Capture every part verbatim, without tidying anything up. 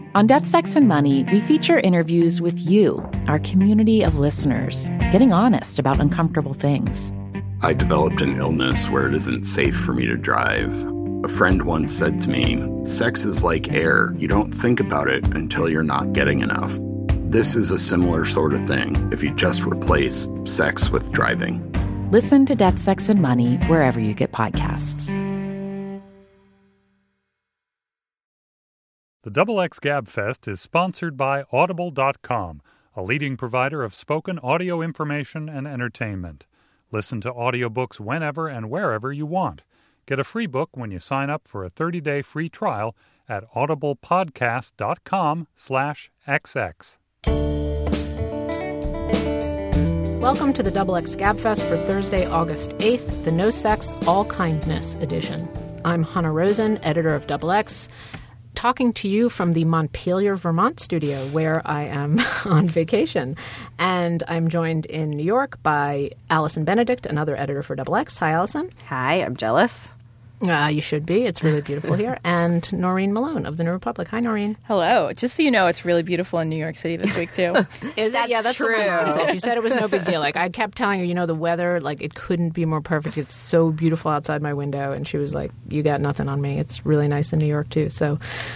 On Death, Sex, and Money, we feature interviews with you, our community of listeners, getting honest about uncomfortable things. I developed an illness where it isn't safe for me to drive. A friend once said to me, sex is like air. You don't think about it until you're not getting enough. This is a similar sort of thing if you just replace sex with driving. Listen to Death, Sex, and Money wherever you get podcasts. The Double X Gab Fest is sponsored by Audible dot com, a leading provider of spoken audio information and entertainment. Listen to audiobooks whenever and wherever you want. Get a free book when you sign up for a thirty-day free trial at audiblepodcast.com slash XX. Welcome to the Double X Gab Fest for Thursday, August eighth, the No Sex, All Kindness edition. I'm Hannah Rosen, editor of Double X, talking to you from the Montpelier, Vermont studio, where I am on vacation. And I'm joined in New York by Allison Benedict, another editor for Double X. Hi, Allison. Hi, I'm jealous. Uh, you should be. It's really beautiful here. And Noreen Malone of the New Republic. Hi, Noreen. Hello. Just so you know, it's really beautiful in New York City this week, too. Is that's it? Yeah, that's true. what my mom said. She said it was no big deal. Like, I kept telling her, you know, the weather, like, it couldn't be more perfect. It's so beautiful outside my window. And she was like, you got nothing on me. It's really nice in New York, too. So,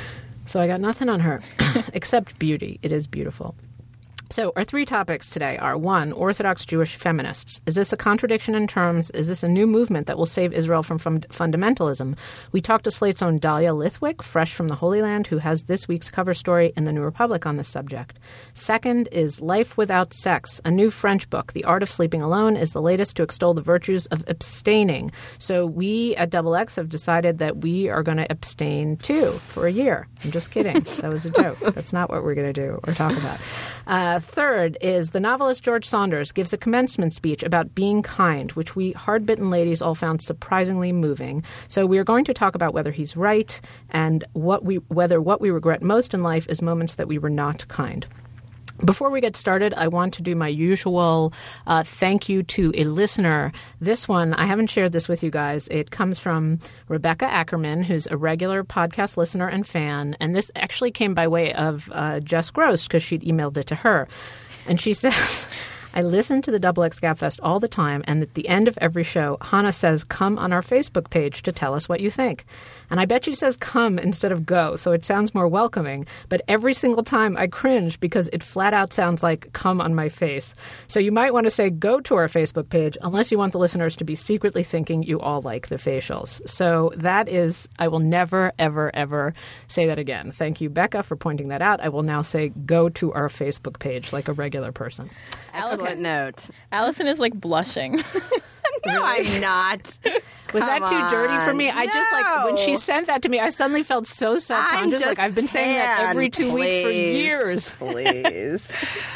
so I got nothing on her, except beauty. It is beautiful. So our three topics today are, one, Orthodox Jewish feminists. Is this a contradiction in terms? Is this a new movement that will save Israel from fund- fundamentalism? We talked to Slate's own Dahlia Lithwick, fresh from the Holy Land, who has this week's cover story in the New Republic on this subject. Second is Life Without Sex, a new French book. The Art of Sleeping Alone is the latest to extol the virtues of abstaining. So we at Double X have decided that we are going to abstain, too, for a year. I'm just kidding. That was a joke. That's not what we're going to do or talk about. Uh, third is the novelist George Saunders gives a commencement speech about being kind, which we hard-bitten ladies all found surprisingly moving. So we are going to talk about whether he's right and what we whether what we regret most in life is moments that we were not kind. Before we get started, I want to do my usual uh, thank you to a listener. This one, I haven't shared this with you guys. It comes from Rebecca Ackerman, who's a regular podcast listener and fan. And this actually came by way of uh, Jess Gross, because she'd emailed it to her. And she says, I listen to the Double X Gabfest all the time, and at the end of every show, Hannah says, come on our Facebook page to tell us what you think. And I bet she says come instead of go, so it sounds more welcoming. But every single time I cringe because it flat out sounds like come on my face. So you might want to say go to our Facebook page, unless you want the listeners to be secretly thinking you all like the facials. So that is, I will never, ever, ever say that again. Thank you, Becca, for pointing that out. I will now say go to our Facebook page like a regular person. Excellent note. Allison is like blushing. No, I'm not. Was Come that too dirty for me? on. I just like when she No. sent that to me, I suddenly felt so self-conscious. I'm Like I've been just saying that tan, every two weeks for please, years. Please.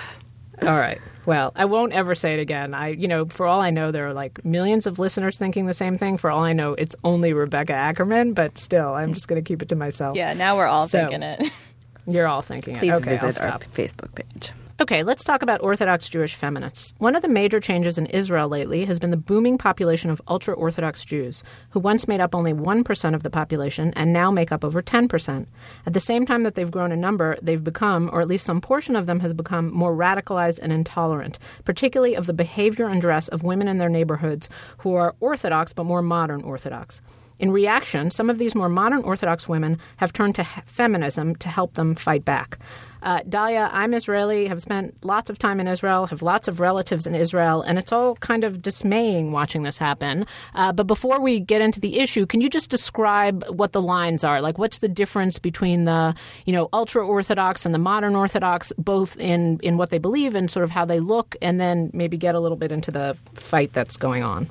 All right. Well, I won't ever say it again. I, you know, for all I know, there are like millions of listeners thinking the same thing. For all I know, it's only Rebecca Ackerman. But still, I'm just going to keep it to myself. Yeah, now we're all So, thinking it. You're all thinking it. Please Okay, I'll visit our stop. Facebook page. Okay, let's talk about Orthodox Jewish feminists. One of the major changes in Israel lately has been the booming population of ultra-Orthodox Jews, who once made up only one percent of the population and now make up over ten percent. At the same time that they've grown in number, they've become, or at least some portion of them has become, more radicalized and intolerant, particularly of the behavior and dress of women in their neighborhoods who are Orthodox but more modern Orthodox. In reaction, some of these more modern Orthodox women have turned to he- feminism to help them fight back. Uh, Dahlia, I'm Israeli, have spent lots of time in Israel, have lots of relatives in Israel, and it's all kind of dismaying watching this happen. Uh, but before we get into the issue, can you just describe what the lines are? Like, what's the difference between the, you know, ultra-Orthodox and the modern Orthodox, both in, in what they believe and sort of how they look, and then maybe get a little bit into the fight that's going on?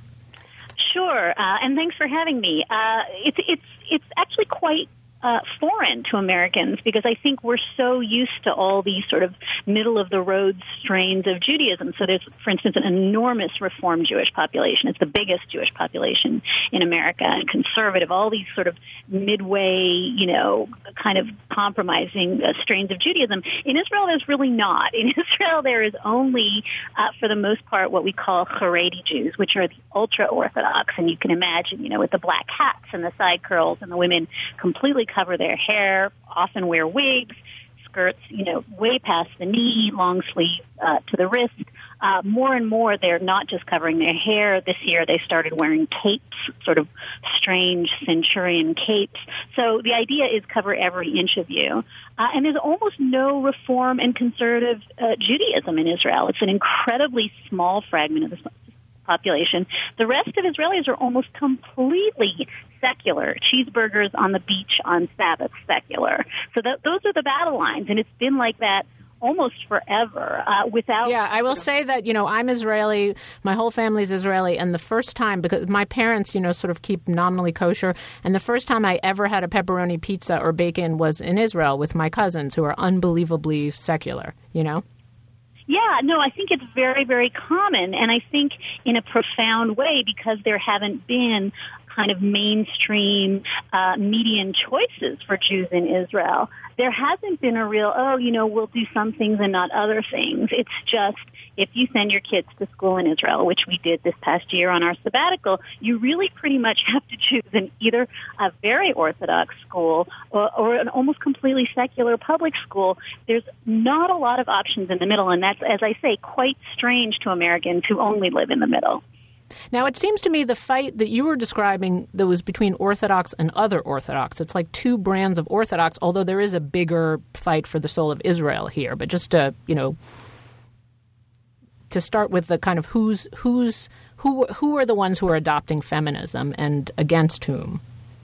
Sure, uh, and thanks for having me. Uh, it's it's it's actually quite uh, foreign to Americans because I think we're so used to all these sort of middle-of-the-road strains of Judaism. So there's, for instance, an enormous Reform Jewish population. It's the biggest Jewish population in America, and conservative, all these sort of midway, you know, kind of compromising uh, strains of Judaism. In Israel, there's really not. In Israel, there is only, uh, for the most part, what we call Haredi Jews, which are the ultra-Orthodox. And you can imagine, you know, with the black hats and the side curls and the women completely cover their hair, often wear wigs, skirts, you know, way past the knee, long sleeve uh, to the wrist. Uh, more and more, they're not just covering their hair. This year, they started wearing capes, sort of strange centurion capes. So the idea is cover every inch of you. Uh, and there's almost no reform and conservative uh, Judaism in Israel. It's an incredibly small fragment of the population. The rest of Israelis are almost completely secular. Cheeseburgers on the beach on Sabbath, secular. So that, those are the battle lines, and it's been like that almost forever uh, without... Yeah, I will say that, you know, I'm Israeli, my whole family's Israeli, and the first time, because my parents, you know, sort of keep nominally kosher, and the first time I ever had a pepperoni pizza or bacon was in Israel with my cousins who are unbelievably secular, you know? Yeah, no, I think it's very, very common, and I think in a profound way because there haven't been kind of mainstream uh, median choices for Jews in Israel. There hasn't been a real, oh, you know, we'll do some things and not other things. It's just if you send your kids to school in Israel, which we did this past year on our sabbatical, you really pretty much have to choose an either a very Orthodox school or, or an almost completely secular public school. There's not a lot of options in the middle, and that's, as I say, quite strange to Americans who only live in the middle. Now, it seems to me the fight that you were describing that was between Orthodox and other Orthodox, it's like two brands of Orthodox, although there is a bigger fight for the soul of Israel here. But just to, you know, to start with the kind of who's who's who who are the ones who are adopting feminism and against whom?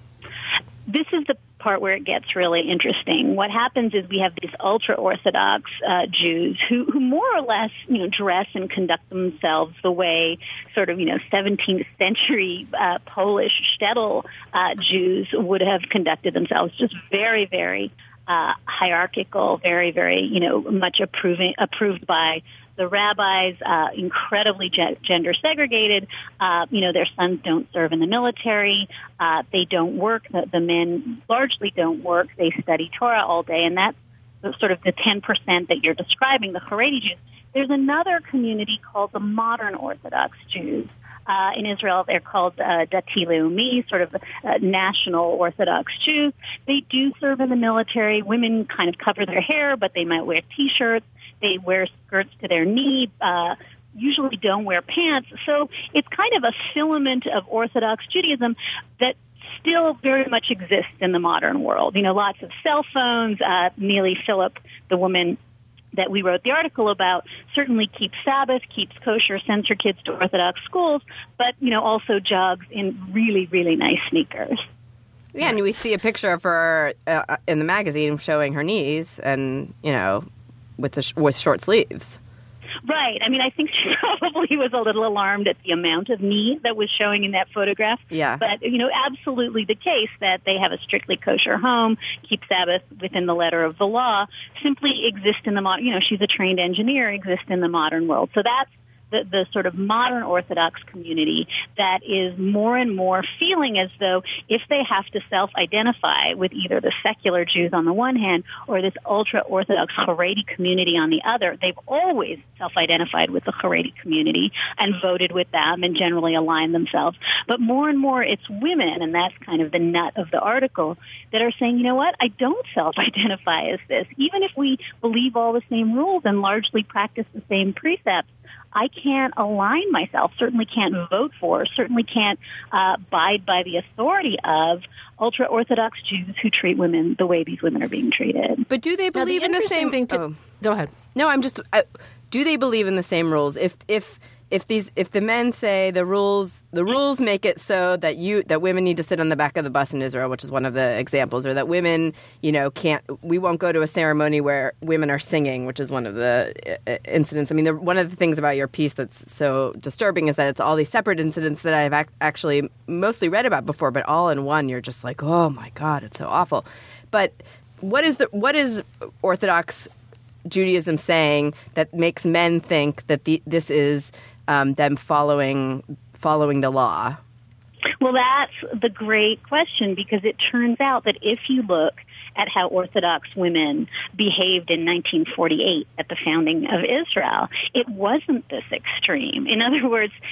This is the part where it gets really interesting. What happens is we have these ultra-Orthodox uh, Jews who, who more or less, you know, dress and conduct themselves the way sort of, you know, seventeenth century uh, Polish shtetl uh, Jews would have conducted themselves, just very, very uh, hierarchical, very, very, you know, much approving, approved by the rabbis, uh, incredibly ge- gender segregated. Uh, you know, their sons don't serve in the military. Uh, they don't work. The, the men largely don't work. They study Torah all day, and that's the, sort of the ten percent that you're describing, the Haredi Jews. There's another community called the modern Orthodox Jews. Uh, in Israel, they're called uh, Dati Leumi, sort of uh, national Orthodox Jews. They do serve in the military. Women kind of cover their hair, but they might wear T-shirts. They wear skirts to their knee, uh, usually don't wear pants. So it's kind of a filament of Orthodox Judaism that still very much exists in the modern world. You know, lots of cell phones. Uh, Neely Phillip, the woman that we wrote the article about, certainly keeps Sabbath, keeps kosher, sends her kids to Orthodox schools, but, you know, also jogs in really, really nice sneakers. Yeah, and we see a picture of her uh, in the magazine showing her knees and, you know, with the sh- with short sleeves. Right. I mean, I think she probably was a little alarmed at the amount of knee that was showing in that photograph. Yeah. But, you know, absolutely the case that they have a strictly kosher home, keep Sabbath within the letter of the law, simply exist in the modern, you know, she's a trained engineer, exist in the modern world. So that's the, the sort of modern Orthodox community that is more and more feeling as though if they have to self-identify with either the secular Jews on the one hand or this ultra-Orthodox Haredi community on the other, they've always self-identified with the Haredi community and voted with them and generally aligned themselves. But more and more it's women, and that's kind of the nut of the article, that are saying, you know what, I don't self-identify as this. Even if we believe all the same rules and largely practice the same precepts, I can't align myself, certainly can't vote for, certainly can't uh, abide by the authority of ultra-Orthodox Jews who treat women the way these women are being treated. But do they believe the in the same thing? To, oh. Go ahead. No, I'm just. Uh, do they believe in the same rules? If if if these if the men say the rules the rules make it so that you that women need to sit on the back of the bus in Israel, which is one of the examples, or that women, you know, can't we won't go to a ceremony where women are singing, which is one of the uh, incidents. I mean, the, one of the things about your piece that's so disturbing is that it's all these separate incidents that I've ac- actually mostly read about before, but all in one, you're just like, oh my God, it's so awful. But what is the what is Orthodox Judaism saying that makes men think that the, this is um, them following following the law? Well, that's the great question, because it turns out that if you look at how Orthodox women behaved in nineteen forty-eight at the founding of Israel, it wasn't this extreme. In other words,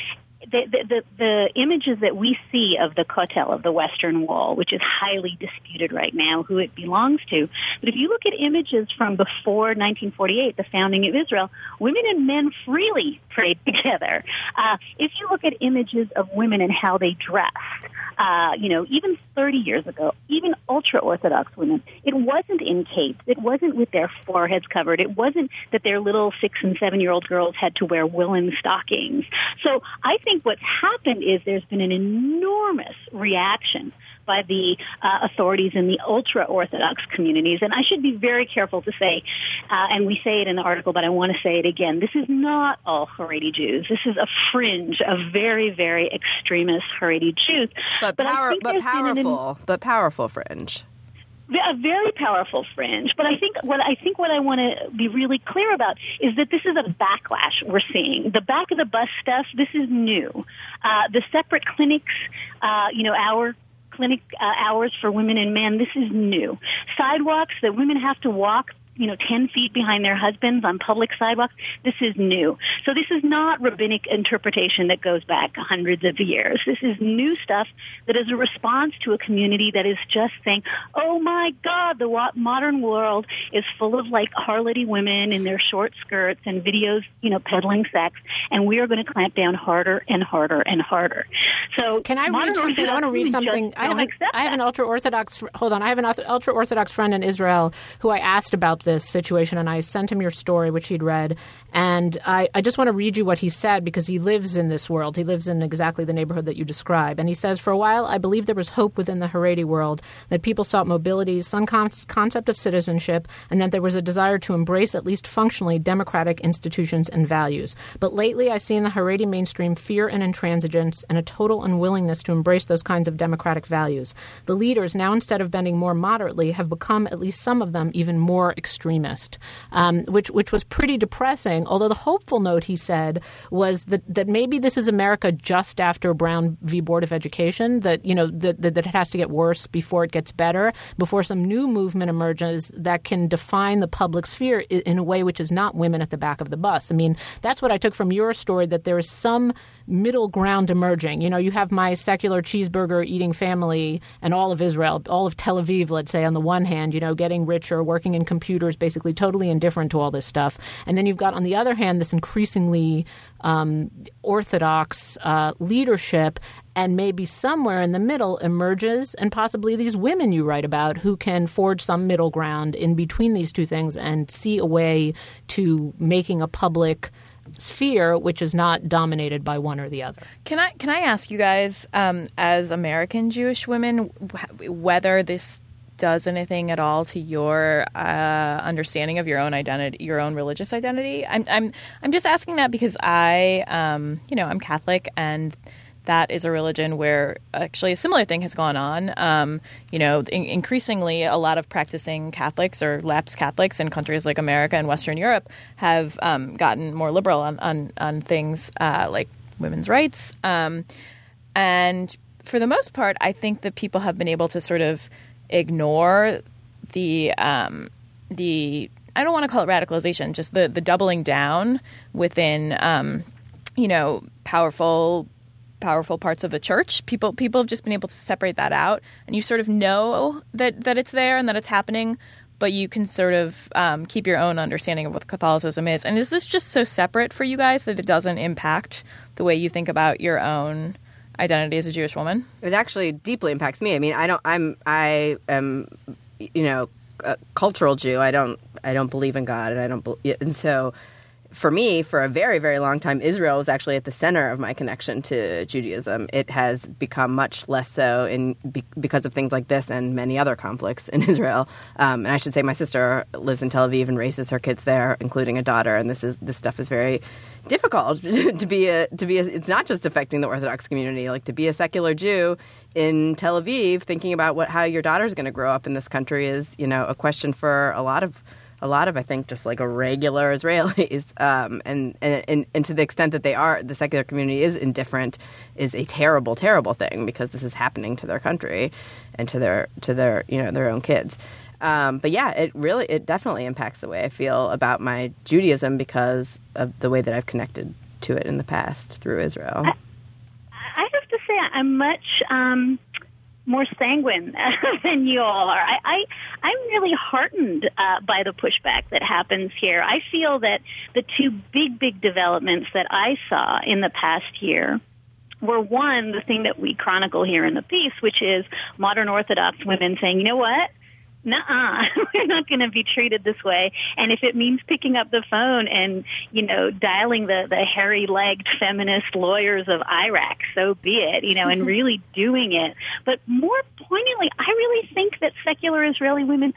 the, the, the, the images that we see of the Kotel, of the Western Wall, which is highly disputed right now who it belongs to, but if you look at images from before nineteen forty-eight, the founding of Israel, women and men freely prayed together. Uh, if you look at images of women and how they dressed, uh, you know, even thirty years ago, even ultra-Orthodox women, it wasn't in capes. It wasn't with their foreheads covered. It wasn't that their little six- and seven-year-old girls had to wear woolen stockings. So I think what's happened is there's been an enormous reaction by the uh, authorities in the ultra-Orthodox communities. And I should be very careful to say, uh, and we say it in the article, but I want to say it again, this is not all Haredi Jews. This is a fringe of very, very extremist Haredi Jews. But, but, power, but powerful, an, but powerful fringe. A very powerful fringe. But I think what I think what I want to be really clear about is that this is a backlash we're seeing. The back of the bus stuff, this is new. Uh, the separate clinics, uh, you know, our clinic uh, hours for women and men, this is new. Sidewalks that women have to walk, you know, ten feet behind their husbands on public sidewalks, this is new. So this is not rabbinic interpretation that goes back hundreds of years. This is new stuff that is a response to a community that is just saying, oh my God, the modern world is full of like harlotty women in their short skirts and videos, you know, peddling sex, and we are going to clamp down harder and harder and harder. So can I read something? I want to read something. I have, an, I have an ultra-Orthodox, hold on, I have an ultra-Orthodox friend in Israel who I asked about this situation, and I sent him your story, which he'd read. And I, I just want to read you what he said, because he lives in this world. He lives in exactly the neighborhood that you describe. And he says, for a while, I believe there was hope within the Haredi world, that people sought mobility, some con- concept of citizenship, and that there was a desire to embrace, at least functionally, democratic institutions and values. But lately, I see in the Haredi mainstream fear and intransigence and a total unwillingness to embrace those kinds of democratic values. The leaders, now instead of bending more moderately, have become, at least some of them, even more extremist, um, which which was pretty depressing. Although the hopeful note, he said, was that, that maybe this is America just after Brown v. Board of Education, that, you know, that, that, that it has to get worse before it gets better, before some new movement emerges that can define the public sphere in, in a way which is not women at the back of the bus. I mean, that's what I took from your story, that there is some middle ground emerging. You know, you have my secular cheeseburger eating family and all of Israel, all of Tel Aviv, let's say, on the one hand, you know, getting richer, working in computers, basically totally indifferent to all this stuff. And then you've got, on the other hand, this increasingly um, orthodox uh, leadership, and maybe somewhere in the middle emerges, and possibly these women you write about, who can forge some middle ground in between these two things and see a way to making a public sphere which is not dominated by one or the other. Can I can I ask you guys, um, as American Jewish women, wh- whether this does anything at all to your uh, understanding of your own identity, your own religious identity? I'm I'm I'm just asking that because I, um, you know, I'm Catholic, and that is a religion where actually a similar thing has gone on. Um, you know, in- increasingly, a lot of practicing Catholics or lapsed Catholics in countries like America and Western Europe have um, gotten more liberal on on, on things uh, like women's rights. Um, and for the most part, I think that people have been able to sort of ignore the um, the I don't want to call it radicalization, just the the doubling down within um, you know powerful. powerful parts of the church. People people have just been able to separate that out, and you sort of know that, that it's there and that it's happening, but you can sort of um, keep your own understanding of what Catholicism is. And is this just so separate for you guys that it doesn't impact the way you think about your own identity as a Jewish woman? It actually deeply impacts me. I mean, I don't. I'm. I am. You know, a cultural Jew. I don't. I don't believe in God, and I don't. Be, and so. For me, for a very, very long time, Israel was actually at the center of my connection to Judaism. It has become much less so in be, because of things like this and many other conflicts in Israel. Um, and I should say my sister lives in Tel Aviv and raises her kids there, including a daughter. And this is this stuff is very difficult to be a to be. A, it's not just affecting the Orthodox community. Like to be a secular Jew in Tel Aviv, thinking about what how your daughter's going to grow up in this country is, you know, a question for a lot of. A lot of, I think, just like a regular Israelis, um, and, and and to the extent that they are, the secular community is indifferent, is a terrible, terrible thing because this is happening to their country and to their to their you know their own kids. Um, but yeah, it really, it definitely impacts the way I feel about my Judaism because of the way that I've connected to it in the past through Israel. say I'm much um, more sanguine than you all are. I, I, I'm really heartened uh, by the pushback that happens here. I feel that the two big, big developments that I saw in the past year were, one, the thing that we chronicle here in the piece, which is modern Orthodox women saying, you know what? Nuh-uh, we're not going to be treated this way. And if it means picking up the phone and, you know, dialing the, the hairy-legged feminist lawyers of Iraq, so be it, you know, and really doing it. But more poignantly, I really think that secular Israeli women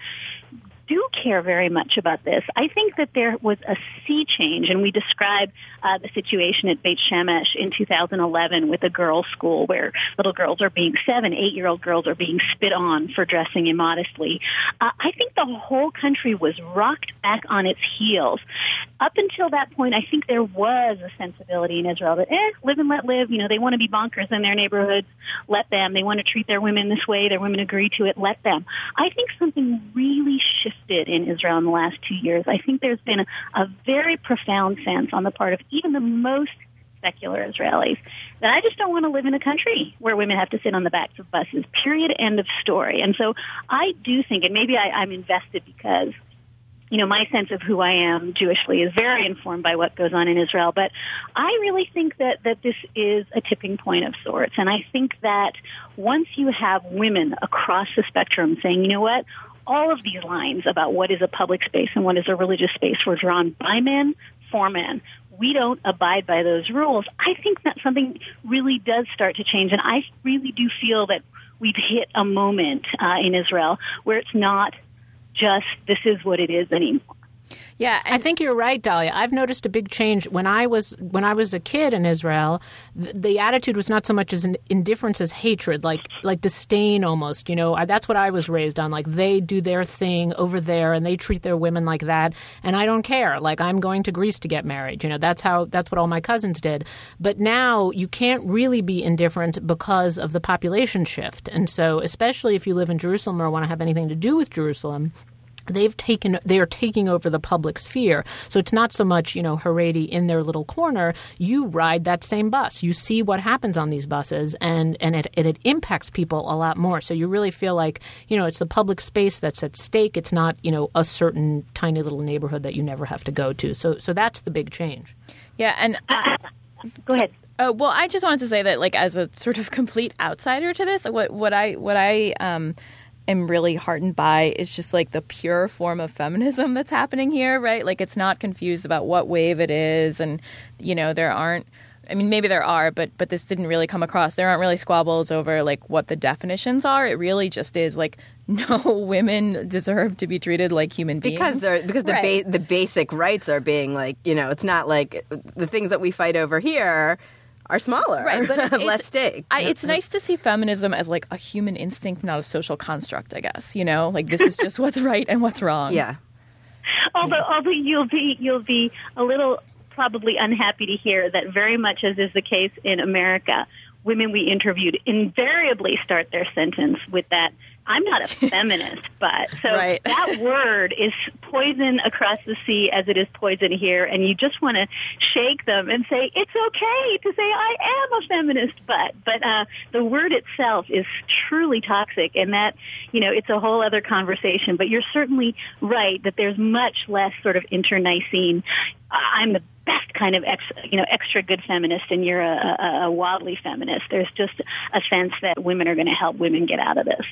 do care very much about this. I think that there was a sea change, and we describe uh, the situation at Beit Shemesh in two thousand eleven with a girls' school where little girls are being, seven, eight-year-old girls are being spit on for dressing immodestly. Uh, I think the whole country was rocked back on its heels. Up until that point, I think there was a sensibility in Israel that, eh, live and let live. You know, they want to be bonkers in their neighborhoods. Let them. They want to treat their women this way. Their women agree to it. Let them. I think something really shifted in Israel in the last two years. I think there's been a, a very profound sense on the part of even the most secular Israelis that I just don't want to live in a country where women have to sit on the backs of buses, period, end of story. And so I do think, and maybe I, I'm invested because, you know, my sense of who I am Jewishly is very informed by what goes on in Israel, but I really think that, that this is a tipping point of sorts. And I think that once you have women across the spectrum saying, you know what, all of these lines about what is a public space and what is a religious space were drawn by men, for men. We don't abide by those rules. I think that something really does start to change, and I really do feel that we've hit a moment uh, in Israel where it's not just this is what it is anymore. Yeah, I think you're right, Dahlia. I've noticed a big change when I was when I was a kid in Israel. The, the attitude was not so much as an indifference as hatred, like like disdain almost. You know, I, that's what I was raised on. Like they do their thing over there, and they treat their women like that, and I don't care. Like I'm going to Greece to get married. You know, that's how that's what all my cousins did. But now you can't really be indifferent because of the population shift, and so especially if you live in Jerusalem or want to have anything to do with Jerusalem. They've taken, they are taking over the public sphere. So it's not so much, you know, Haredi in their little corner. You ride that same bus. You see what happens on these buses, and, and it, it, it impacts people a lot more. So you really feel like, you know, it's the public space that's at stake. It's not, you know, a certain tiny little neighborhood that you never have to go to. So, so that's the big change. Yeah. And I, go ahead. Uh, well, I just wanted to say that, like, as a sort of complete outsider to this, what, what I, what I, um, am really heartened by is just like the pure form of feminism that's happening here, right? Like it's not confused about what wave it is, and you know there aren't. I mean, maybe there are, but but this didn't really come across. There aren't really squabbles over like what the definitions are. It really just is like no women deserve to be treated like human beings because they're because the right. ba- the basic rights are being like you know it's not like the things that we fight over here are smaller, right? But it's, less it's, stake. I, it's nice to see feminism as like a human instinct, not a social construct. I guess you know, like this is just what's right and what's wrong. Yeah. Although, although you'll be you'll be a little probably unhappy to hear that very much as is the case in America, women we interviewed invariably start their sentence with that. I'm not a feminist, but so right. that word is poison across the sea as it is poison here, and you just want to shake them and say it's okay to say I am a feminist, but but uh, the word itself is truly toxic, and that you know it's a whole other conversation. But you're certainly right that there's much less sort of internecine. I'm the best kind of ex, you know extra good feminist, and you're a, a, a wobbly feminist. There's just a sense that women are going to help women get out of this.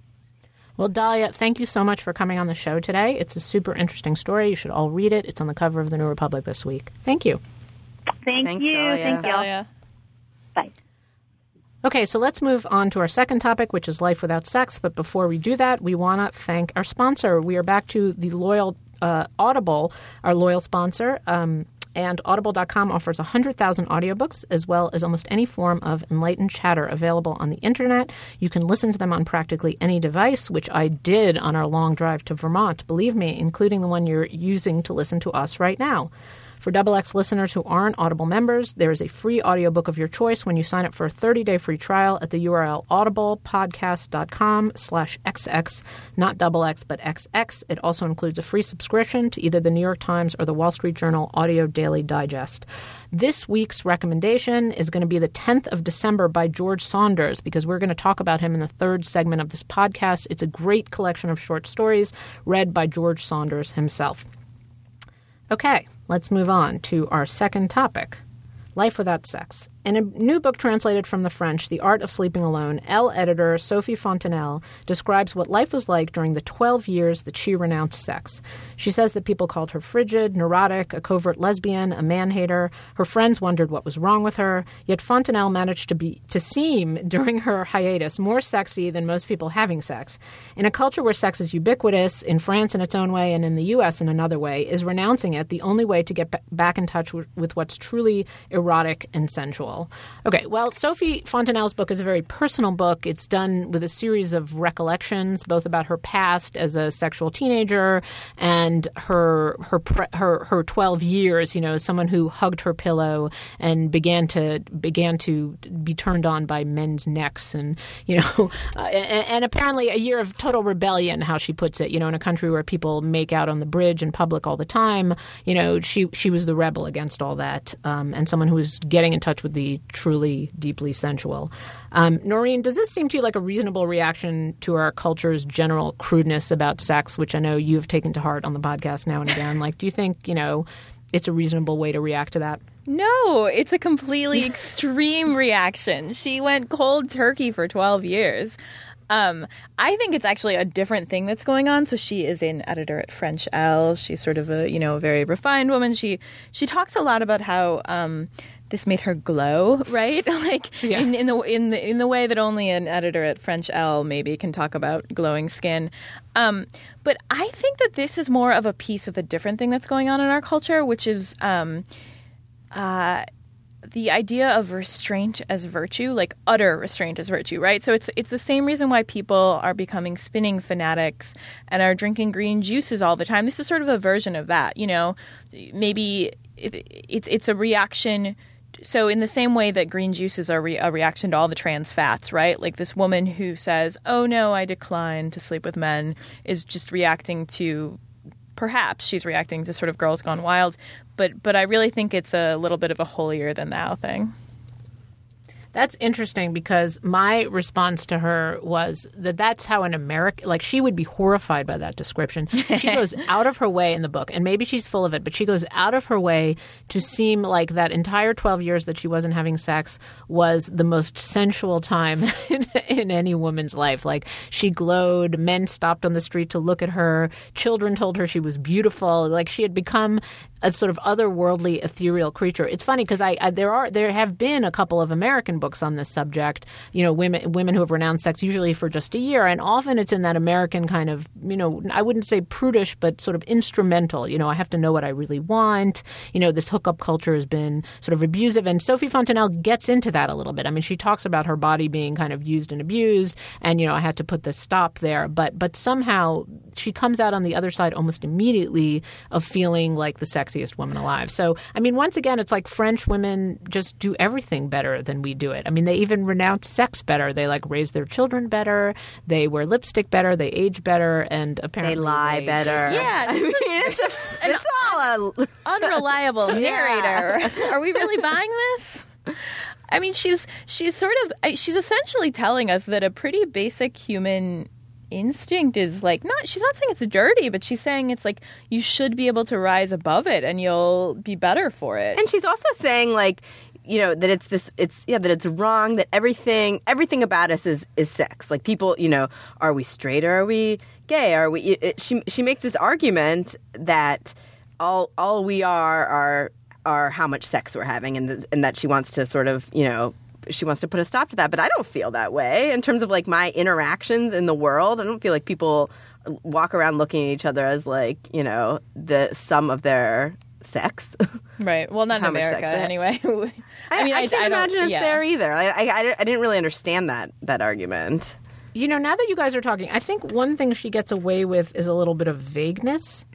Well, Dahlia, thank you so much for coming on the show today. It's a super interesting story. You should all read it. It's on the cover of the New Republic this week. Thank you. Thank Thanks, you. Dahlia. Thanks, Dahlia. Bye. Okay, so let's move on to our second topic, which is life without sex. But before we do that, we want to thank our sponsor. We are back to the loyal uh, Audible, our loyal sponsor. Um, And audible dot com offers one hundred thousand audiobooks as well as almost any form of enlightened chatter available on the internet. You can listen to them on practically any device, which I did on our long drive to Vermont, believe me, including the one you're using to listen to us right now. For Double X listeners who aren't Audible members, there is a free audiobook of your choice when you sign up for a thirty-day free trial at the U R L audiblepodcast.com slash XX, not double X, but X X. It also includes a free subscription to either the New York Times or the Wall Street Journal Audio Daily Digest. This week's recommendation is going to be The tenth of December by George Saunders, because we're going to talk about him in the third segment of this podcast. It's a great collection of short stories read by George Saunders himself. Okay, let's move on to our second topic, life without sex. In a new book translated from the French, The Art of Sleeping Alone, Elle editor Sophie Fontanelle describes what life was like during the twelve years that she renounced sex. She says that people called her frigid, neurotic, a covert lesbian, a man-hater. Her friends wondered what was wrong with her. Yet Fontanelle managed to be to seem, during her hiatus, more sexy than most people having sex. In a culture where sex is ubiquitous, in France in its own way and in the U S in another way, is renouncing it the only way to get b- back in touch with, with what's truly erotic and sensual. Okay, well, Sophie Fontanelle's book is a very personal book. It's done with a series of recollections, both about her past as a sexual teenager and her her her her twelve years. You know, someone who hugged her pillow and began to began to be turned on by men's necks, and you know, uh, and, and apparently a year of total rebellion, how she puts it. You know, in a country where people make out on the bridge in public all the time. You know, she she was the rebel against all that, um, and someone who was getting in touch with the truly, deeply sensual. Um, Noreen, does this seem to you like a reasonable reaction to our culture's general crudeness about sex, which I know you've taken to heart on the podcast now and again? Like, do you think, you know, it's a reasonable way to react to that? No, it's a completely extreme reaction. She went cold turkey for twelve years. Um, I think it's actually a different thing that's going on. So she is an editor at French Elle. She's sort of a, you know, very refined woman. She she talks a lot about how um, this made her glow, right? Like yeah. in, in the in the in the way that only an editor at French Elle maybe can talk about glowing skin. Um, but I think that this is more of a piece of the different thing that's going on in our culture, which is um, uh, the idea of restraint as virtue, like utter restraint as virtue, right? So it's it's the same reason why people are becoming spinning fanatics and are drinking green juices all the time. This is sort of a version of that, you know. Maybe it, it's it's a reaction. So in the same way that green juices are re- a reaction to all the trans fats, right? Like this woman who says, "Oh no, I decline to sleep with men," is just reacting to. Perhaps she's reacting to sort of Girls Gone Wild, but but I really think it's a little bit of a holier than thou thing. That's interesting because my response to her was that that's how an American, like she would be horrified by that description. She goes out of her way in the book, and maybe she's full of it, but she goes out of her way to seem like that entire twelve years that she wasn't having sex was the most sensual time in, in any woman's life. Like she glowed, men stopped on the street to look at her, children told her she was beautiful, like she had become a sort of otherworldly, ethereal creature. It's funny because I, I there are there have been a couple of American books on this subject. You know, women women who have renounced sex usually for just a year, and often it's in that American kind of, you know, I wouldn't say prudish, but sort of instrumental. You know, I have to know what I really want. You know, this hookup culture has been sort of abusive, and Sophie Fontanelle gets into that a little bit. I mean, she talks about her body being kind of used and abused, and you know, I had to put the stop there. But but somehow she comes out on the other side almost immediately of feeling like the sex woman alive. So, I mean, once again, it's like French women just do everything better than we do it. I mean, they even renounce sex better. They like raise their children better. They wear lipstick better. They age better, and apparently they lie they, better. They, yeah, I mean, it's just it's all a unreliable narrator. Are we really buying this? I mean, she's she's sort of she's essentially telling us that a pretty basic human instinct is like not she's not saying it's dirty, but she's saying it's like you should be able to rise above it and you'll be better for it. And she's also saying like, you know, that it's this it's yeah that it's wrong, that everything everything about us is is sex. Like people, you know, are we straight or are we gay? Are we it, she she makes this argument that all all we are are are how much sex we're having, and the, and that she wants to sort of, you know, she wants to put a stop to that. But I don't feel that way in terms of like my interactions in the world. I don't feel like people walk around looking at each other as like, you know, the sum of their sex. Right. Well, not in America anyway. I, I mean, I, I can't I imagine it's yeah. there either. I, I, I didn't really understand that that argument. You know, now that you guys are talking, I think one thing she gets away with is a little bit of vagueness.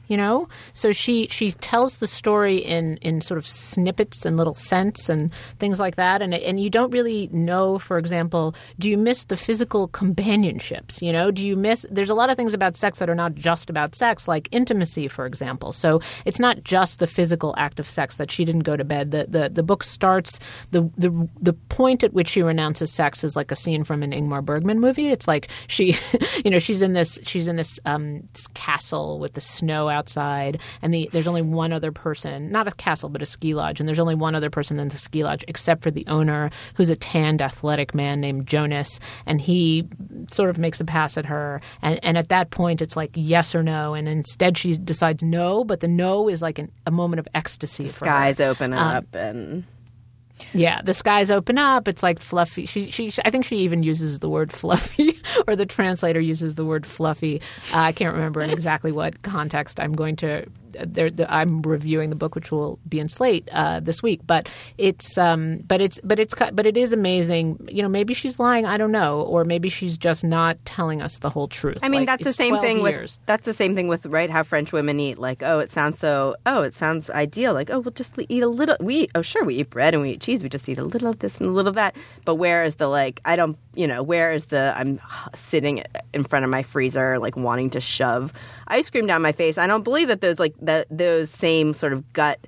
you know? So she she tells the story in, in sort of snippets and little scents and things like that. And and you don't really know, for example, do you miss the physical companionships, you know? Do you miss – there's a lot of things about sex that are not just about sex, like intimacy, for example. So it's not just the physical act of sex that she didn't go to bed. The the, the book starts the, – the, the point at which she renounces sex is like a scene from an Ingmar Bergman movie. It's like she – you know, she's in this – she's in this, um, this castle with the snow outside, and the there's only one other person, not a castle but a ski lodge, and there's only one other person in the ski lodge except for the owner, who's a tanned athletic man named Jonas, and he sort of makes a pass at her, and, and at that point it's like yes or no, and instead she decides no, but the no is like an, a moment of ecstasy the for skies her. open um, up and Yeah, the skies open up. It's like fluffy. She, she, I think she even uses the word fluffy, or the translator uses the word fluffy. Uh, I can't remember in exactly what context. I'm going to. There, the, I'm reviewing the book, which will be in Slate uh, this week. But it's, um, but it's, but it's, but it is amazing. You know, maybe she's lying. I don't know, or maybe she's just not telling us the whole truth. I mean, like, that's the same thing years. with that's the same thing with right how French women eat. Like, oh, it sounds so. Oh, it sounds ideal. Like, oh, we'll just eat a little. We oh, sure, we eat bread and we eat cheese. We just eat a little of this and a little of that. But where is the like? I don't. You know, where is the? I'm sitting in front of my freezer, like wanting to shove ice cream down my face. I don't believe that those like that those same sort of gut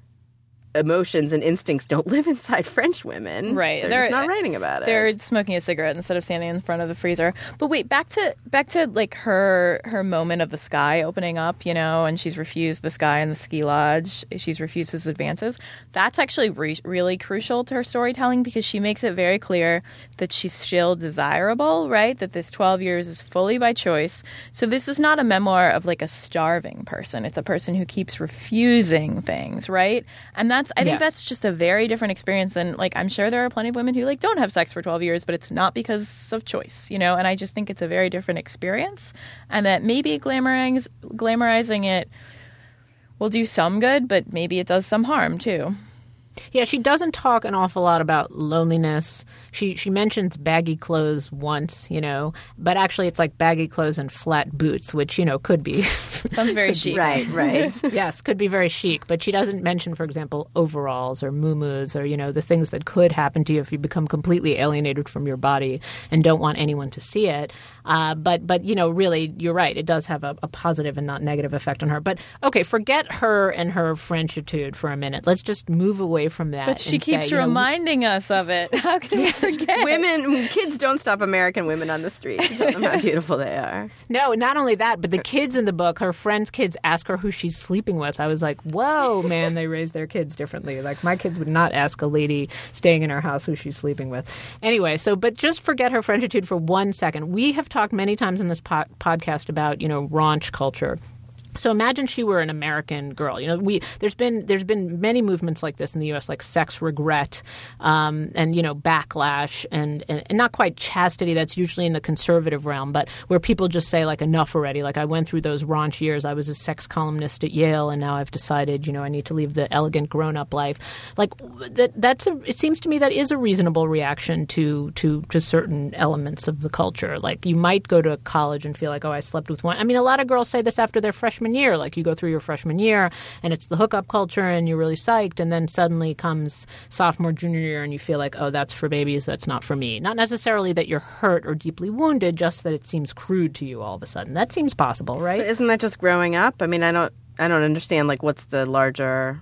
emotions and instincts don't live inside French women. Right. They're, They're just not writing about it. They're smoking a cigarette instead of standing in front of the freezer. But wait, back to back to like her her moment of the sky opening up, you know, and she's refused the sky in the ski lodge. She's refused his advances. That's actually re- really crucial to her storytelling, because she makes it very clear that she's still desirable, right? That this twelve years is fully by choice. So this is not a memoir of like a starving person. It's a person who keeps refusing things, right? And that's I think Yes. that's just a very different experience than, like, I'm sure there are plenty of women who like don't have sex for twelve years, but it's not because of choice, you know? And I just think it's a very different experience, and that maybe glamorizing, glamorizing it will do some good, but maybe it does some harm too. Yeah, she doesn't talk an awful lot about loneliness. She she mentions baggy clothes once, you know, but actually it's like baggy clothes and flat boots, which, you know, could be. Sounds very chic. Right, right. Yes, could be very chic. But she doesn't mention, for example, overalls or muumuus or, you know, the things that could happen to you if you become completely alienated from your body and don't want anyone to see it. Uh, but, but you know, really, you're right. It does have a, a positive and not negative effect on her. But, okay, forget her and her Frenchitude for a minute. Let's just move away from that. But she and keeps say, you know, reminding us of it. How can we forget? Women, kids don't stop American women on the street to tell them how beautiful they are. No, not only that, but the kids in the book, her friends' kids ask her who she's sleeping with. I was like, whoa, man, they raise their kids differently. Like, my kids would not ask a lady staying in our house who she's sleeping with. Anyway, so, but just forget her Frenchitude for one second. We have talked many times in this po- podcast about, you know, raunch culture. So imagine she were an American girl. You know, we there's been there's been many movements like this in the U S, like sex regret, um, and you know, backlash, and, and and not quite chastity. That's usually in the conservative realm, but where people just say like enough already. Like, I went through those raunch years. I was a sex columnist at Yale, and now I've decided, you know, I need to leave the elegant grown up life. Like that that's a, it seems to me that is a reasonable reaction to to to certain elements of the culture. Like, you might go to college and feel like, oh, I slept with one. I mean, a lot of girls say this after their freshman year. Like, you go through your freshman year and it's the hookup culture and you're really psyched, and then suddenly comes sophomore, junior year and you feel like, oh, that's for babies, that's not for me. Not necessarily that you're hurt or deeply wounded, just that it seems crude to you all of a sudden. That seems possible, right? But isn't that just growing up? I mean, I don't I don't understand, like, what's the larger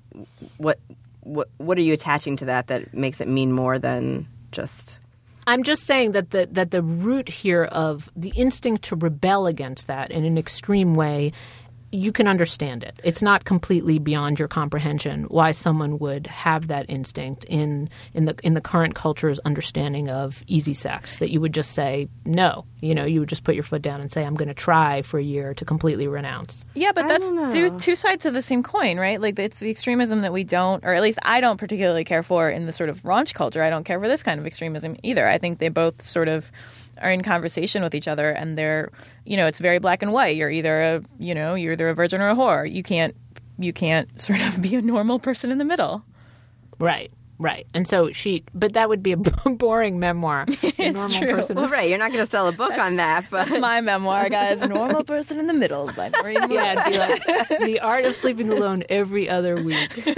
what what what are you attaching to that that makes it mean more than just I'm just saying that the that the root here of the instinct to rebel against that in an extreme way, you can understand it. It's not completely beyond your comprehension why someone would have that instinct in in the in the current culture's understanding of easy sex, that you would just say no. You know, you would just put your foot down and say, I'm going to try for a year to completely renounce. Yeah, but I that's don't two, know. two sides of the same coin, right? Like, it's the extremism that we don't, or at least I don't particularly care for in the sort of raunch culture. I don't care for this kind of extremism either. I think they both sort of are in conversation with each other, and they're, you know, it's very black and white. You're either a, you know, you're either a virgin or a whore. You can't, you can't sort of be a normal person in the middle. Right. Right. And so she, but that would be a boring memoir. A normal true. person. Well, right. You're not going to sell a book on that, but That's my memoir, guys. Normal Person in the Middle by Maureen Moreau. Yeah, it'd be like The Art of Sleeping Alone every other week.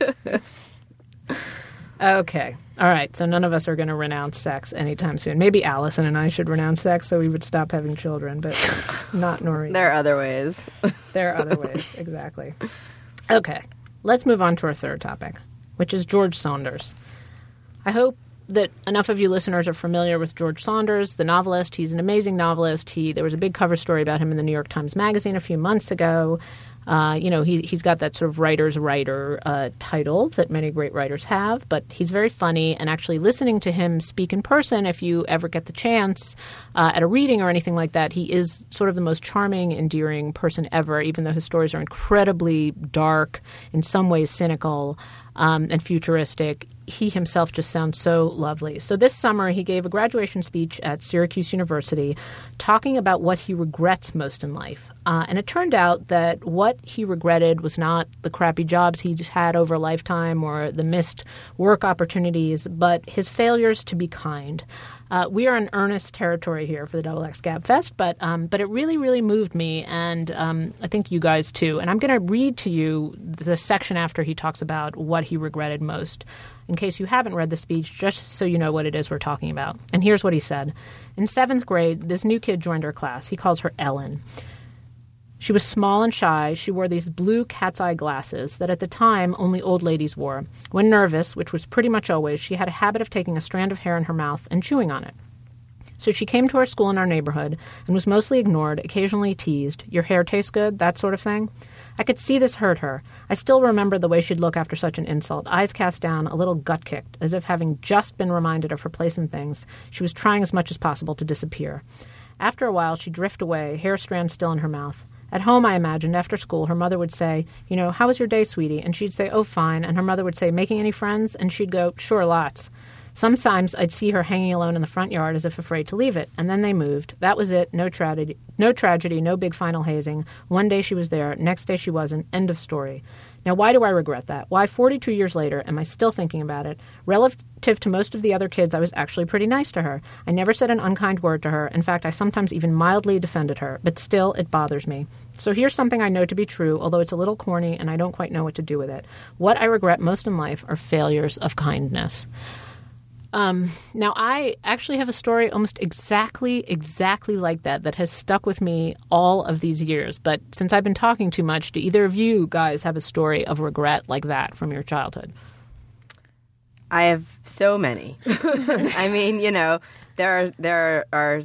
Okay. All right. So none of us are going to renounce sex anytime soon. Maybe Allison and I should renounce sex so we would stop having children, but not Noreen. there are other ways. There are other ways. Exactly. Okay. Let's move on to our third topic, which is George Saunders. I hope that enough of you listeners are familiar with George Saunders, the novelist. He's an amazing novelist. He There was a big cover story about him in the New York Times Magazine a few months ago. Uh, you know, he, he's got that sort of writer's writer uh, title that many great writers have, but he's very funny. And actually listening to him speak in person, if you ever get the chance uh, at a reading or anything like that, he is sort of the most charming, endearing person ever, even though his stories are incredibly dark, in some ways cynical, um, and futuristic. He himself just sounds so lovely. So this summer, he gave a graduation speech at Syracuse University talking about what he regrets most in life. Uh, and it turned out that what he regretted was not the crappy jobs he just had over a lifetime or the missed work opportunities, but his failures to be kind. Uh, we are in earnest territory here for the Double X Gab Fest, but um, but it really, really moved me, and um, I think you guys too. And I'm going to read to you the section after he talks about what he regretted most, in case you haven't read the speech, just so you know what it is we're talking about. And here's what he said. In seventh grade, this new kid joined our class. He calls her Ellen. She was small and shy. She wore these blue cat's eye glasses that at the time only old ladies wore. When nervous, which was pretty much always, she had a habit of taking a strand of hair in her mouth and chewing on it. So she came to our school in our neighborhood and was mostly ignored, occasionally teased. Your hair tastes good, that sort of thing. I could see this hurt her. I still remember the way she'd look after such an insult, eyes cast down, a little gut-kicked, as if having just been reminded of her place in things, she was trying as much as possible to disappear. After a while, she'd drift away, hair strands still in her mouth. At home, I imagined, after school, her mother would say, you know, how was your day, sweetie? And she'd say, oh, fine. And her mother would say, making any friends? And she'd go, sure, lots. Sometimes I'd see her hanging alone in the front yard as if afraid to leave it. And then they moved. That was it. No tragedy, no tragedy, no big final hazing. One day she was there. Next day she wasn't. End of story. Now, why do I regret that? Why, forty-two years later, am I still thinking about it? Relative to most of the other kids, I was actually pretty nice to her. I never said an unkind word to her. In fact, I sometimes even mildly defended her. But still, it bothers me. So here's something I know to be true, although it's a little corny and I don't quite know what to do with it. What I regret most in life are failures of kindness. Um, now, I actually have a story almost exactly, exactly like that that has stuck with me all of these years. But since I've been talking too much, do either of you guys have a story of regret like that from your childhood? I have so many. I mean, you know, there are there are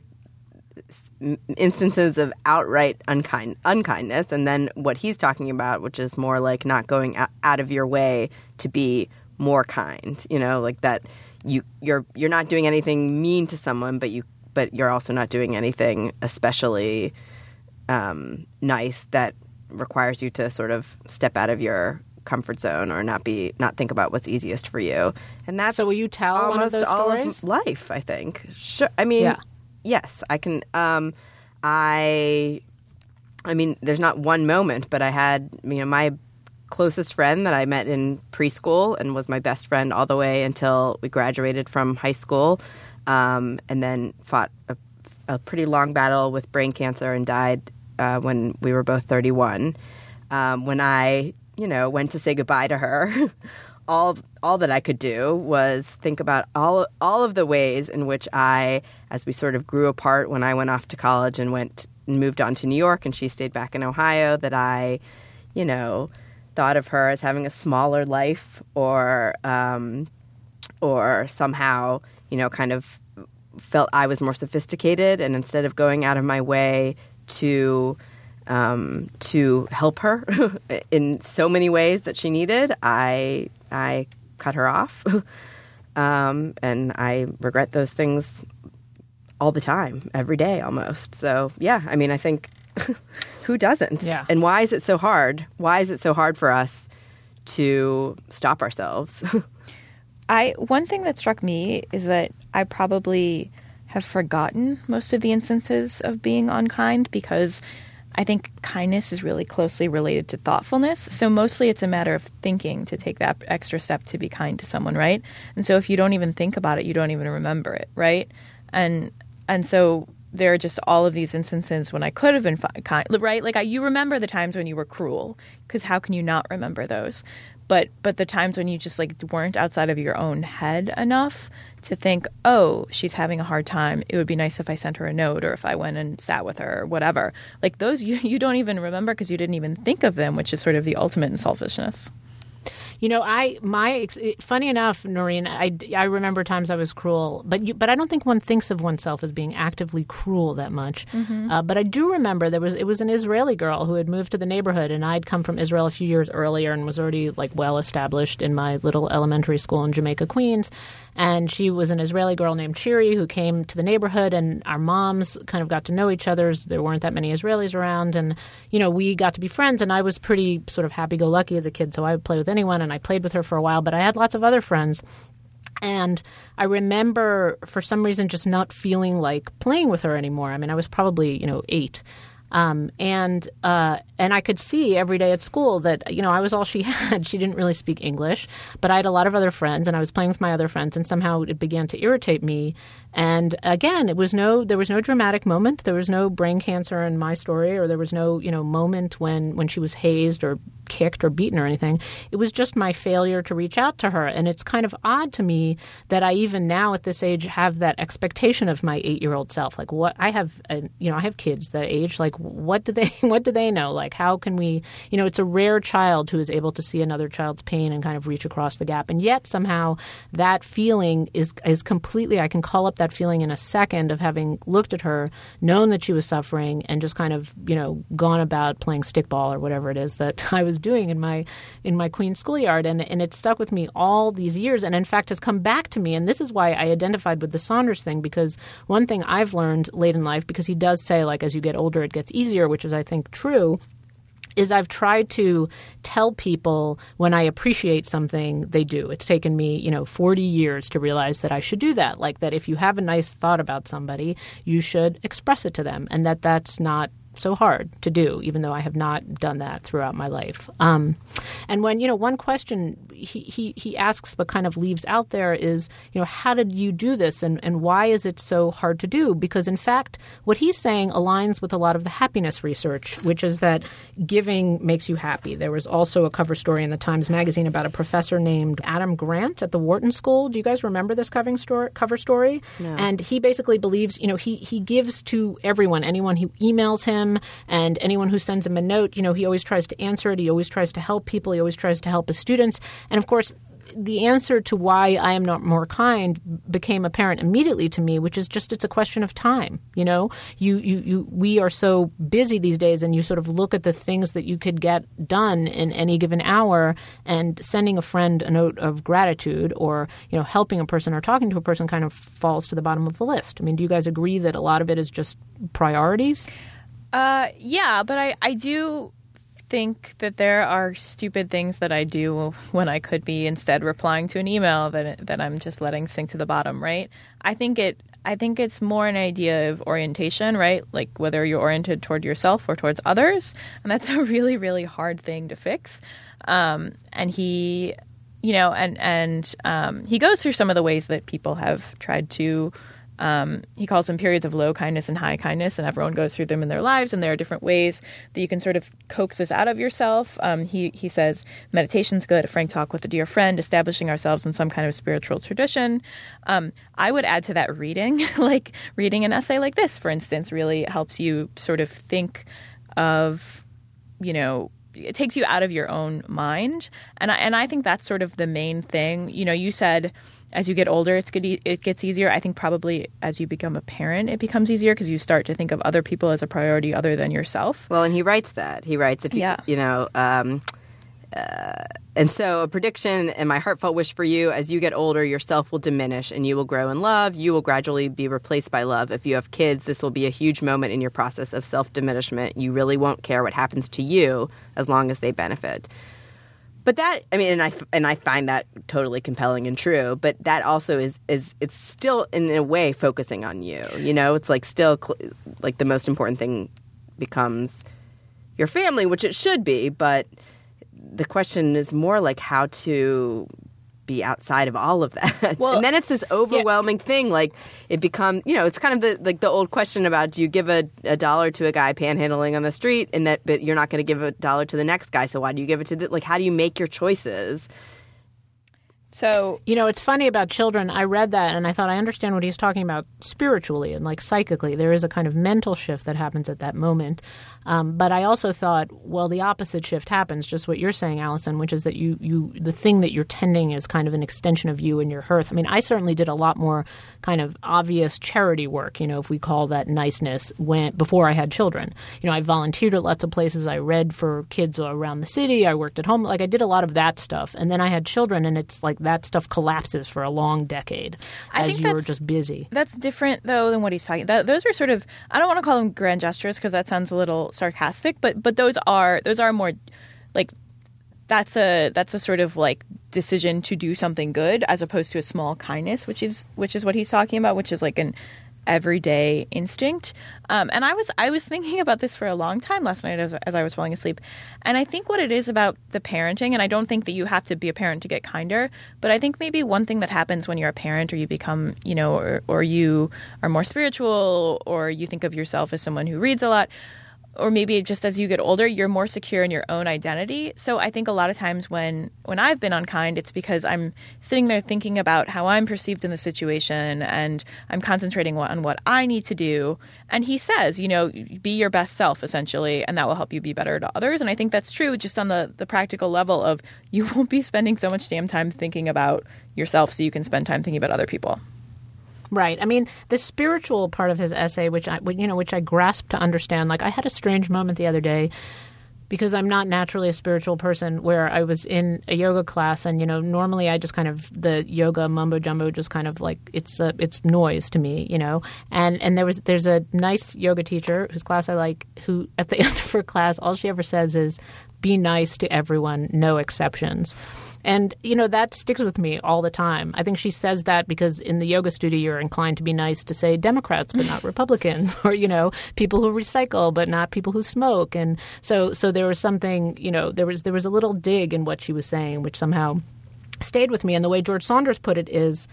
instances of outright unkind unkindness, and then what he's talking about, which is more like not going out of your way to be more kind. You know, like that. You, you're you're not doing anything mean to someone, but you but you're also not doing anything especially um, nice that requires you to sort of step out of your comfort zone or not be not think about what's easiest for you. And that's so. Will you tell almost one of those all stories? Of life, I think. Sure. I mean, yeah. Yes, I can. Um, I. I mean, there's not one moment, but I had you know my. closest friend that I met in preschool and was my best friend all the way until we graduated from high school, um, and then fought a, a pretty long battle with brain cancer and died uh, when we were both thirty-one. Um, when I, you know, went to say goodbye to her, all all that I could do was think about all all of the ways in which I, as we sort of grew apart when I went off to college and went and moved on to New York and she stayed back in Ohio, that I, you know, thought of her as having a smaller life or um, or somehow, you know, kind of felt I was more sophisticated, and instead of going out of my way to um, to help her in so many ways that she needed, I I cut her off. um, and I regret those things all the time, every day almost. So, yeah, I mean, I think... Who doesn't? Yeah. And why is it so hard? Why is it so hard for us to stop ourselves? I one thing that struck me is that I probably have forgotten most of the instances of being unkind because I think kindness is really closely related to thoughtfulness. So mostly it's a matter of thinking to take that extra step to be kind to someone, right? And so if you don't even think about it, you don't even remember it, right? And and so there are just all of these instances when I could have been fi- kind, right? Like I, you remember the times when you were cruel, because how can you not remember those? But but the times when you just like weren't outside of your own head enough to think, oh, she's having a hard time. It would be nice if I sent her a note or if I went and sat with her or whatever. Like those you, you don't even remember because you didn't even think of them, which is sort of the ultimate in selfishness. You know, I my funny enough, Noreen, I, I remember times I was cruel, but you, but I don't think one thinks of oneself as being actively cruel that much. Mm-hmm. Uh, but I do remember there was it was an Israeli girl who had moved to the neighborhood, and I'd come from Israel a few years earlier and was already like well established in my little elementary school in Jamaica, Queens. And she was an Israeli girl named Shiri who came to the neighborhood, and our moms kind of got to know each other. There weren't that many Israelis around, and you know we got to be friends. And I was pretty sort of happy-go-lucky as a kid, so I would play with anyone, and I played with her for a while. But I had lots of other friends. And I remember for some reason just not feeling like playing with her anymore. I mean, I was probably, you know, eight. Um, and uh, and I could see every day at school that, you know, I was all she had. She didn't really speak English, but I had a lot of other friends, and I was playing with my other friends, and somehow it began to irritate me. And again, it was no there was no dramatic moment. There was no brain cancer in my story, or there was no, you know, moment when, when she was hazed or kicked or beaten or anything. It was just my failure to reach out to her. And it's kind of odd to me that I even now at this age have that expectation of my eight-year-old self. Like what I have, a, you know, I have kids that age. Like what do they, what do they know? Like how can we, you know, it's a rare child who is able to see another child's pain and kind of reach across the gap. And yet somehow that feeling is, is completely, I can call up that feeling in a second of having looked at her, known that she was suffering, and just kind of, you know, gone about playing stickball or whatever it is that I was doing in my in my Queens schoolyard, and and it stuck with me all these years, and in fact has come back to me. And this is why I identified with the Saunders thing, because one thing I've learned late in life, because he does say like as you get older it gets easier, which is I think true, is I've tried to tell people when I appreciate something, they do. It's taken me, you know, forty years to realize that I should do that. Like that if you have a nice thought about somebody, you should express it to them, and that that's not so hard to do, even though I have not done that throughout my life. Um, and when, you know, one question he, he, he asks but kind of leaves out there is, you know, how did you do this, and, and why is it so hard to do? Because, in fact, what he's saying aligns with a lot of the happiness research, which is that giving makes you happy. There was also a cover story in the Times Magazine about a professor named Adam Grant at the Wharton School. Do you guys remember this cover story? Cover story? No. And he basically believes, you know, he, he gives to everyone, anyone who emails him, and anyone who sends him a note. You know, he always tries to answer it. He always tries to help people. He always tries to help his students. And of course, the answer to why I am not more kind became apparent immediately to me, which is just it's a question of time. You know, you, you, you, we are so busy these days, and you sort of look at the things that you could get done in any given hour, and sending a friend a note of gratitude or, you know, helping a person or talking to a person kind of falls to the bottom of the list. I mean, do you guys agree that a lot of it is just priorities? Uh, yeah, but I, I do think that there are stupid things that I do when I could be instead replying to an email that that I'm just letting sink to the bottom, right? I think it I think it's more an idea of orientation, right? Like whether you're oriented toward yourself or towards others, and that's a really, really hard thing to fix. Um, and he, you know, and and um, he goes through some of the ways that people have tried to. Um, he calls them periods of low kindness and high kindness, and everyone goes through them in their lives, and there are different ways that you can sort of coax this out of yourself. Um, he, he says meditation's good, a frank talk with a dear friend, establishing ourselves in some kind of spiritual tradition. Um, I would add to that reading, like reading an essay like this, for instance, really helps you sort of think of, you know, it takes you out of your own mind. And I, and I think that's sort of the main thing. You know, you said as you get older, it's good, it gets easier. I think probably as you become a parent, it becomes easier because you start to think of other people as a priority other than yourself. Well, and he writes that. He writes, if you, yeah. you know, um, uh, and so a prediction and my heartfelt wish for you, as you get older, yourself will diminish and you will grow in love. You will gradually be replaced by love. If you have kids, this will be a huge moment in your process of self-diminishment. You really won't care what happens to you as long as they benefit. But that, I mean, and I, and I find that totally compelling and true, but that also is, is it's still in a way focusing on you. You know, it's like still cl- like the most important thing becomes your family, which it should be, but the question is more like how to be outside of all of that. Well, and then it's this overwhelming yeah. thing. Like it becomes, you know, it's kind of the like the old question about do you give a, a dollar to a guy panhandling on the street and that but you're not going to give a dollar to the next guy. So why do you give it to the, like, how do you make your choices? So, you know, it's funny about children. I read that and I thought I understand what he's talking about spiritually and like psychically. There is a kind of mental shift that happens at that moment. Um, but I also thought, well, the opposite shift happens, just what you're saying, Allison, which is that you, you the thing that you're tending is kind of an extension of you and your hearth. I mean, I certainly did a lot more kind of obvious charity work, you know, if we call that niceness, when before I had children. You know, I volunteered at lots of places. I read for kids around the city. I worked at home. Like I did a lot of that stuff. And then I had children and it's like that stuff collapses for a long decade I as you're just busy. That's different, though, than what he's talking about. Those are sort of – I don't want to call them grand gestures because that sounds a little sarcastic, but but those are those are more like that's a that's a sort of like decision to do something good as opposed to a small kindness, which is which is what he's talking about, which is like an everyday instinct. Um, and I was I was thinking about this for a long time last night as, as I was falling asleep. And I think what it is about the parenting, and I don't think that you have to be a parent to get kinder, but I think maybe one thing that happens when you're a parent or you become, you know, or, or you are more spiritual or you think of yourself as someone who reads a lot, or maybe just as you get older, you're more secure in your own identity. So I think a lot of times when, when I've been unkind, it's because I'm sitting there thinking about how I'm perceived in the situation and I'm concentrating on what I need to do. And he says, you know, be your best self, essentially, and that will help you be better to others. And I think that's true just on the, the practical level of you won't be spending so much damn time thinking about yourself so you can spend time thinking about other people. Right. I mean, the spiritual part of his essay, which I, you know, which I grasped to understand, like I had a strange moment the other day because I'm not naturally a spiritual person where I was in a yoga class and, you know, normally I just kind of the yoga mumbo jumbo just kind of like it's a, it's noise to me, you know, and and there was there's a nice yoga teacher whose class I like who at the end of her class, all she ever says is be nice to everyone, no exceptions. And, you know, that sticks with me all the time. I think she says that because in the yoga studio, you're inclined to be nice to say Democrats, but not Republicans, or, you know, people who recycle, but not people who smoke. And so so there was something, you know, there was there was a little dig in what she was saying, which somehow stayed with me. And the way George Saunders put it is,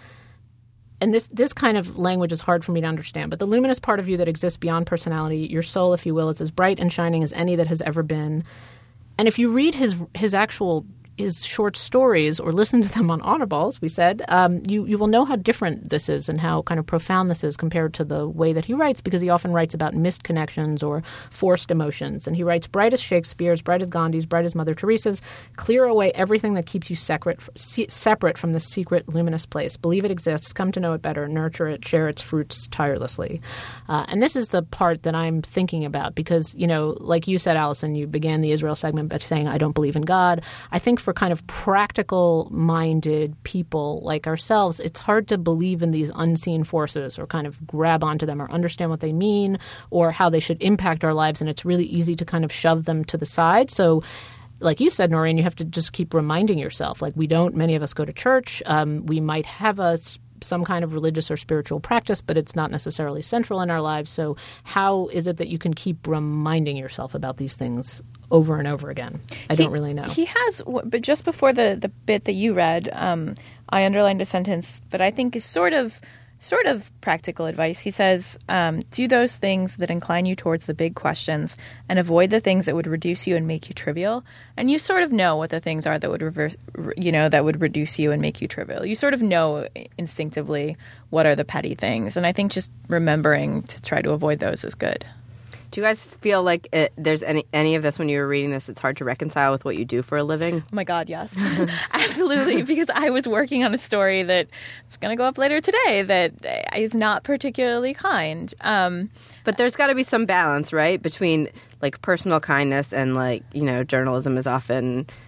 and this, this kind of language is hard for me to understand, but the luminous part of you that exists beyond personality, your soul, if you will, is as bright and shining as any that has ever been. And if you read his his actual his short stories or listen to them on Audible, as we said, um, you, you will know how different this is and how kind of profound this is compared to the way that he writes, because he often writes about missed connections or forced emotions. And he writes bright as Shakespeare's, bright as Gandhi's, bright as Mother Teresa's, clear away everything that keeps you separate, separate from the secret luminous place. Believe it exists, come to know it better, nurture it, share its fruits tirelessly. Uh, and this is the part that I'm thinking about because, you know, like you said, Allison, you began the Israel segment by saying, I don't believe in God. I think for For kind of practical-minded people like ourselves, it's hard to believe in these unseen forces or kind of grab onto them or understand what they mean or how they should impact our lives, and it's really easy to kind of shove them to the side. So like you said, Noreen, you have to just keep reminding yourself, like we don't – many of us go to church. Um, we might have a – some kind of religious or spiritual practice, but it's not necessarily central in our lives. So how is it that you can keep reminding yourself about these things over and over again? I he, don't really know. He has, but just before the, the bit that you read, um, I underlined a sentence that I think is sort of sort of practical advice. He says, um, do those things that incline you towards the big questions and avoid the things that would reduce you and make you trivial. And you sort of know what the things are that would reverse, you know, that would reduce you and make you trivial. You sort of know instinctively what are the petty things. And I think just remembering to try to avoid those is good. Do you guys feel like it, there's any any of this when you were reading this, it's hard to reconcile with what you do for a living? Oh, my God, yes. Absolutely, because I was working on a story that is going to go up later today that is not particularly kind. Um, but there's got to be some balance, right, between, like, personal kindness and, like, you know, journalism is often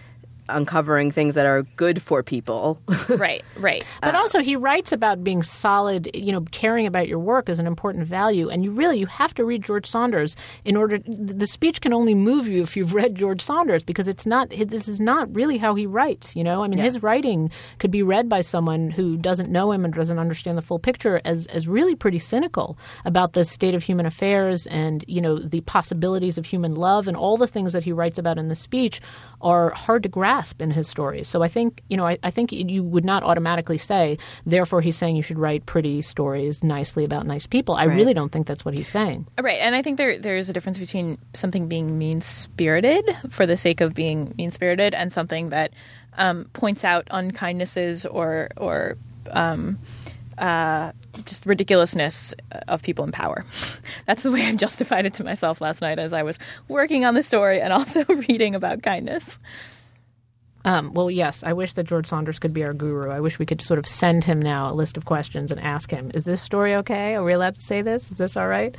uncovering things that are good for people. Right, right. But uh, also he writes about being solid, you know, caring about your work is an important value. And you really, you have to read George Saunders in order, the speech can only move you if you've read George Saunders, because it's not, this is not really how he writes, you know? I mean, yeah. his writing could be read by someone who doesn't know him and doesn't understand the full picture as, as really pretty cynical about the state of human affairs and, you know, the possibilities of human love, and all the things that he writes about in the speech are hard to grasp in his stories. So I think, you know, I, I think you would not automatically say, therefore he's saying you should write pretty stories nicely about nice people. I right. really don't think that's what he's saying. Right. And I think there there's a difference between something being mean-spirited for the sake of being mean-spirited and something that um, points out unkindnesses or, or um, uh, just ridiculousness of people in power. That's the way I justified it to myself last night as I was working on the story and also reading about kindness. Um, well, yes, I wish that George Saunders could be our guru. I wish we could sort of send him now a list of questions and ask him, is this story okay? Are we allowed to say this? Is this all right?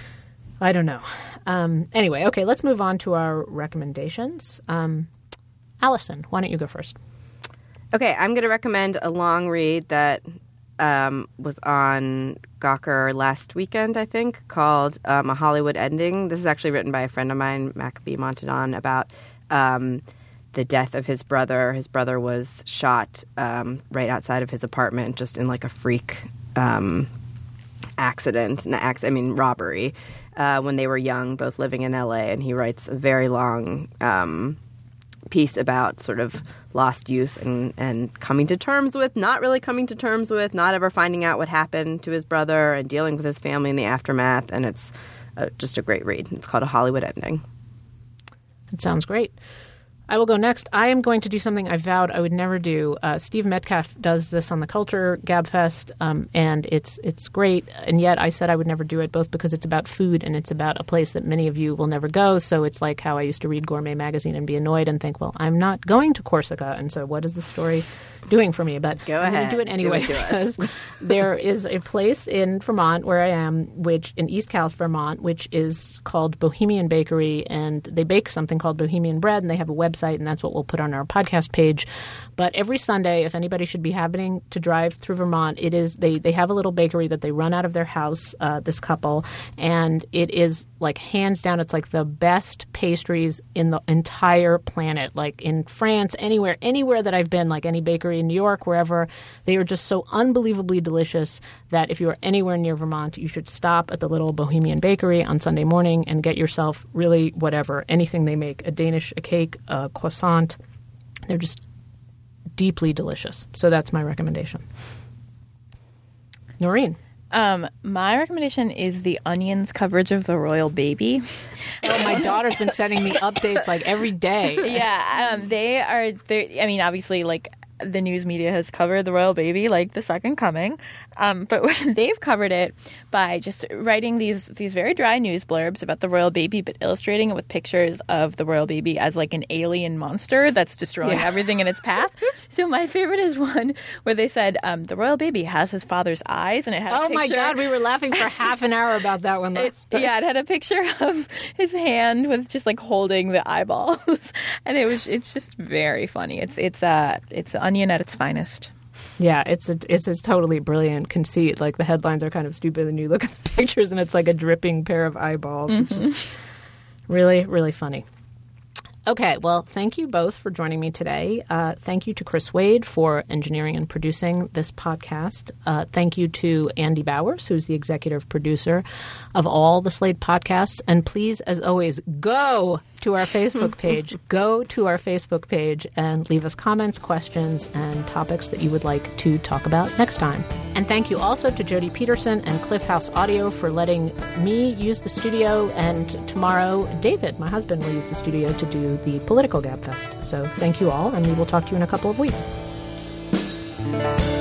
I don't know. Um, anyway, okay, let's move on to our recommendations. Um, Allison, why don't you go first? Okay, I'm going to recommend a long read that um, was on Gawker last weekend, I think, called um, A Hollywood Ending. This is actually written by a friend of mine, Maccabee Montadon, about um, the death of his brother. His brother was shot um, right outside of his apartment, just in like a freak um, accident, an ac- I mean robbery, uh, when they were young, both living in L A. And he writes a very long um, piece about sort of lost youth and, and coming to terms with, not really coming to terms with, not ever finding out what happened to his brother and dealing with his family in the aftermath. And it's uh, just a great read. It's called A Hollywood Ending. It sounds great. I will go next. I am going to do something I vowed I would never do. Uh, Steve Metcalf does this on the Culture Gabfest, um, and it's it's great. And yet I said I would never do it, both because it's about food and it's about a place that many of you will never go. So it's like how I used to read Gourmet Magazine and be annoyed and think, well, I'm not going to Corsica. And so what is the story doing for me? But go I'm ahead. going to do it anyway do it because there is a place in Vermont where I am, which in East Calais, Vermont, which is called Bohemian Bakery. And they bake something called Bohemian bread, and they have a website, and that's what we'll put on our podcast page. But every Sunday, if anybody should be happening to drive through Vermont, it is they, they have a little bakery that they run out of their house, uh, this couple, and it is like hands down, it's like the best pastries in the entire planet. Like in France, anywhere, anywhere that I've been, like any bakery in New York, wherever, they are just so unbelievably delicious that if you are anywhere near Vermont, you should stop at the little Bohemian Bakery on Sunday morning and get yourself really whatever, anything they make, a Danish, a cake, a croissant. They're just deeply delicious. So that's my recommendation. Noreen. Um, my recommendation is the Onion's coverage of the royal baby. Oh, my daughter's been sending me updates like every day. Yeah, um, they are. I mean, obviously, like the news media has covered the royal baby like the second coming, um, but they've covered it by just writing these these very dry news blurbs about the royal baby, but illustrating it with pictures of the royal baby as like an alien monster that's destroying yeah. everything in its path. So my favorite is one where they said um, the royal baby has his father's eyes, and it had oh a picture. my god, we were laughing for half an hour about that one last it, yeah, it had a picture of his hand with just like holding the eyeballs, and it was it's just very funny. It's it's uh it's Onion at its finest. Yeah, it's a, it's a totally brilliant conceit. Like the headlines are kind of stupid, and you look at the pictures, and it's like a dripping pair of eyeballs. Mm-hmm. It's just really, really funny. Okay, well, thank you both for joining me today. Uh, thank you to Chris Wade for engineering and producing this podcast. Uh, thank you to Andy Bowers, who's the executive producer of all the Slate podcasts. And please, as always, go to our Facebook page. Go to our Facebook page and leave us comments, questions, and topics that you would like to talk about next time. And thank you also to Jody Peterson and Cliff House Audio for letting me use the studio. And tomorrow, David, my husband, will use the studio to do the Political Gabfest. So thank you all, and we will talk to you in a couple of weeks.